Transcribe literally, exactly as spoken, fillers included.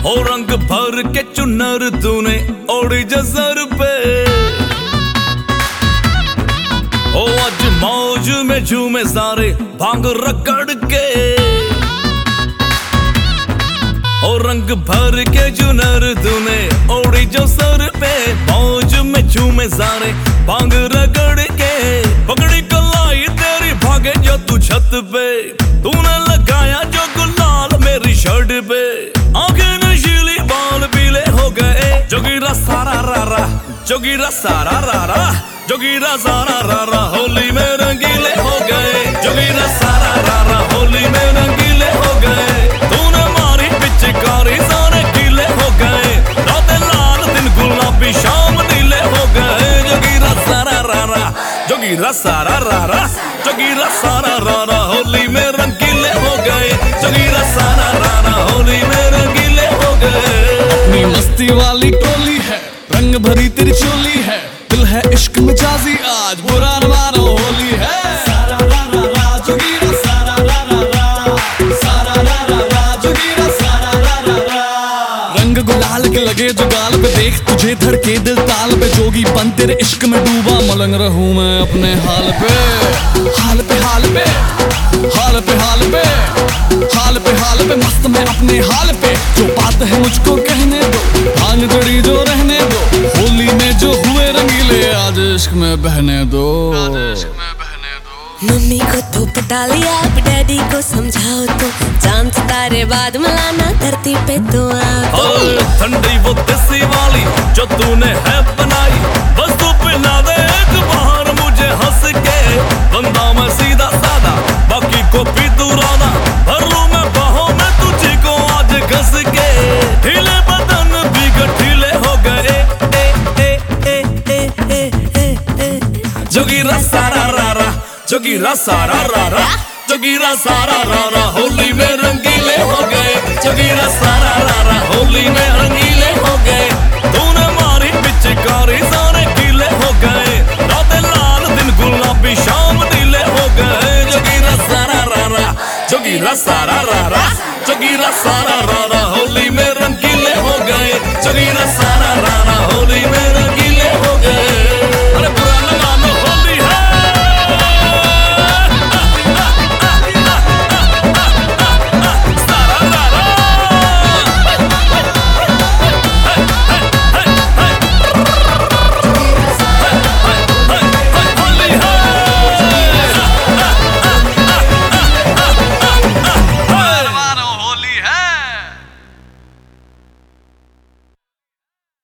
ओ रंग भर के चुनर तूने ओढ़ी जसर पे, ओ आज मौज में झूमे सारे भांग रगड़ के। ओ रंग भर के चुनर तूने ओढ़ी जो सर पे, मौज में झूमे सारे भांग रगड़ के। पगड़ी कलाई तेरी भागे जो तू छत पे, तूने लगाया जो गुलाल मेरी शर्ट पे। आंखें नशीली बाल पीले हो गए, जोगीरा सारा रारा जोगीरा सारा रारा जोगीरा सारा रारा होली में रंगीले हो गए। जोगीरा सारा रारा होली में रंगीले हो गए। तूने मारी पिचकारी सारे गीले हो गए, रातें लाल दिन गुलाबी शाम नीले हो गए। जोगीरा सारा रारा जोगीरा सारा रारा जोगीरा सारा रारा होली में रंगीले हो गए। जोगीरा सारा रारा होली में रंगीले हो गए। अपनी मस्ती वाली टोली है, रंग भरी तेरी चोली है, दिल है इश्क मिजाजी आज बुरा न मानो होली है। सारा रा रा रा जोगीरा सारा रा रा रा, सारा रा रा रा जोगीरा सारा रा रा रा। रंग गुलाल के लगे जो गाल पे, देख तुझे धड़के दिल ताल पे। जोगी बन तेरे इश्क में डूबा, मलंग रहूं मैं अपने हाल पे। हाल पे हाल पे हाल पे हाल पे हाल पे हाल पे मस्त मैं अपने हाल पे। जो बात है मुझको कहने दो, भांग जड़ी जो रहने दो। होली में जो हुए रंगीले आज इश्क में बहने दो। मम्मी को तो पटा लिया, अब डैडी को समझाओ तो। चांद सितारे बाद मिलाना धरती पे तो आओ। ठंडी वो देसी वाली जो तूने है बनाई, बस तू पिला दे एक बाहर मुझे हंस के। बंदा मैं सीधा सादा, बाकी को भी तू राधा। भर लूं मैं बाहों में तुझे को आज घस के। ढीले बदन भी गठीले हो गए। ए, ए, ए, ए, ए, ए, ए। जोगीरा सारा रारा जोगीरा सारा रारा जोगीरा सारा रारा होली में रंगीले हो गए। जोगीरा सारा रारा होली में रंगीले हो गए। तूने मारी पिचकारी सारे गीले हो गए, रातें लाल दिन गुलाबी शाम नीले हो गए। जोगीरा सारा रारा जोगीरा सारा रारा जोगीरा सारा